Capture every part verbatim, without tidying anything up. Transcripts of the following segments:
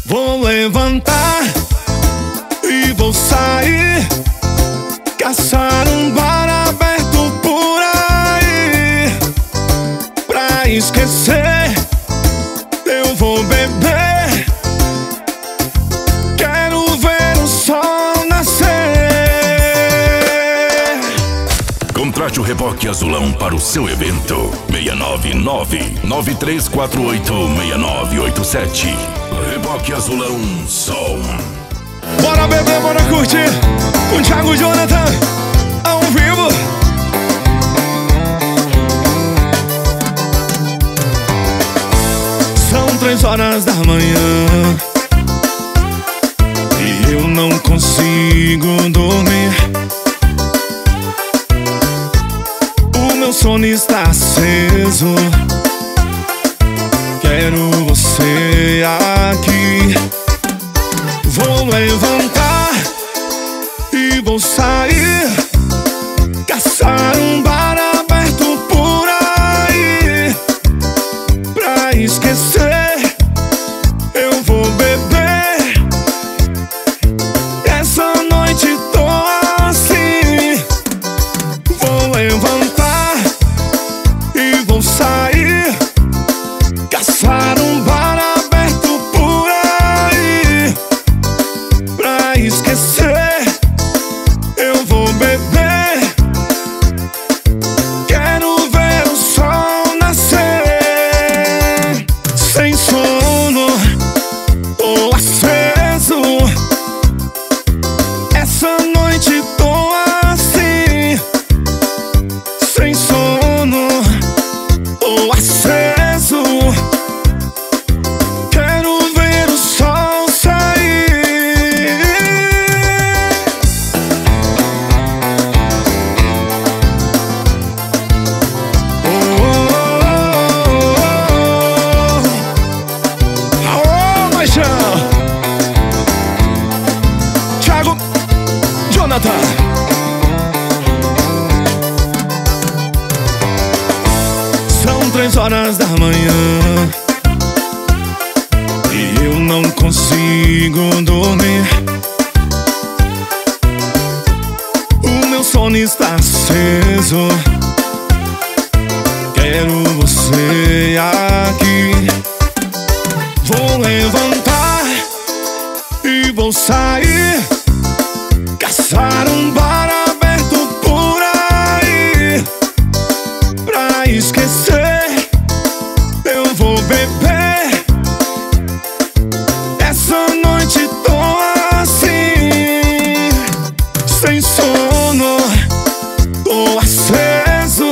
Vou levantar e vou sair, caçar um bar aberto por aí. Pra esquecer, eu vou beber. Quero ver o sol nascer. Contrate o Reboque Azulão para o seu evento. seis nove nove, nove três quatro oito, seis nove oito sete. Reboque Azulão Som. Bora beber, bora curtir com Thiago e Jonathan ao vivo. São três horas da manhã e eu não consigo dormir. O meu sono está aceso. Quero você aqui. Vou levantar e vou sair, caçar um bar aberto por aí. Pra esquecer, eu vou beber. Essa noite tô assim. Vou levantar e vou sair, caçar um bar aberto por aí. Pra esquecer, eu vou beber. Quero ver o sol nascer. Sem sono, tô aceso. Essa noite tô assim. Sem sono, tô aceso. Quero ver o sol sair. Oh, oh, oh, oh, paixão. Thiago, Jonathan. São três horas da manhã e eu não consigo dormir. O meu sono está aceso. Quero você aqui. Vou levantar e vou sair, caçar um bar aberto por aí. Pra esquecer, eu vou beber. Essa noite tô assim. Sem sono, tô aceso.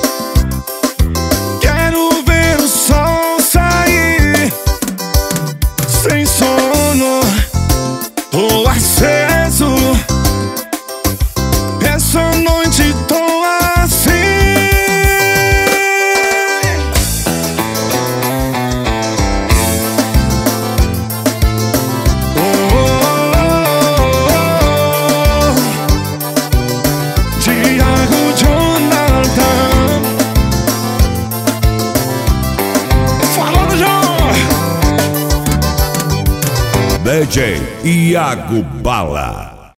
Quero ver o sol sair. Sem sono, tô aceso. Essa noite tô assim. Oh, oh, oh, oh. Thiago, Jonathan. Falando já. D J Iago Bala.